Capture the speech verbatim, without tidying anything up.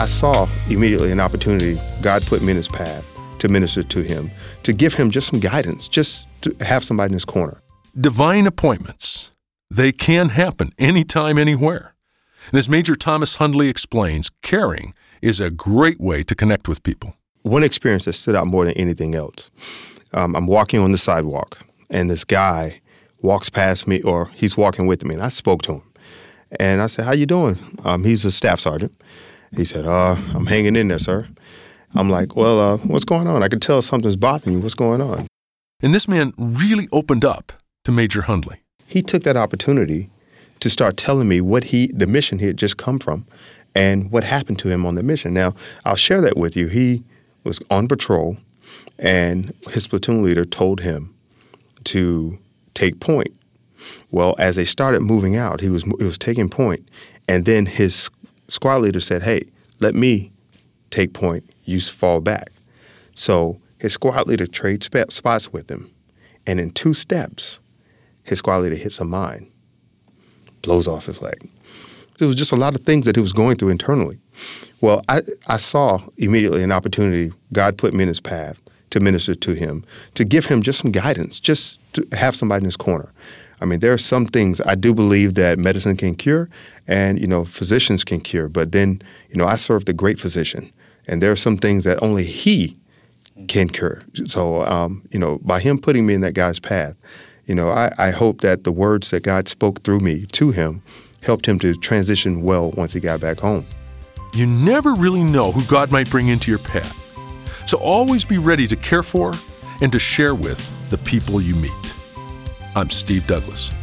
I saw immediately an opportunity. God put me in his path to minister to him, to give him just some guidance, just to have somebody in his corner. Divine appointments. They can happen anytime, anywhere. And as Major Thomas Hundley explains, caring is a great way to connect with people. One experience that stood out more than anything else, um, I'm walking on the sidewalk, and this guy walks past me, or he's walking with me, and I spoke to him. And I said, "How you doing?" Um, he's a staff sergeant. He said, uh, "I'm hanging in there, sir." I'm like, "Well, uh, what's going on? I can tell something's bothering you. What's going on?" And this man really opened up to Major Hundley. He took that opportunity to start telling me what he, the mission he had just come from, and what happened to him on the mission. Now, I'll share that with you. He was on patrol, and his platoon leader told him to take point. Well, as they started moving out, he was he was taking point, and then his squad leader said, "Hey, let me take point. You fall back." So his squad leader trades sp- spots with him, and in two steps, his squad leader hits a mine, blows off his leg. There was just a lot of things that he was going through internally. Well, I, I saw immediately an opportunity. God put me in his path to minister to him, to give him just some guidance, just to have somebody in his corner. I mean, there are some things I do believe that medicine can cure and, you know, physicians can cure. But then, you know, I serve the great physician, and there are some things that only he can cure. So, um, you know, by him putting me in that guy's path, you know, I, I hope that the words that God spoke through me to him helped him to transition well once he got back home. You never really know who God might bring into your path. So always be ready to care for and to share with the people you meet. I'm Steve Douglas.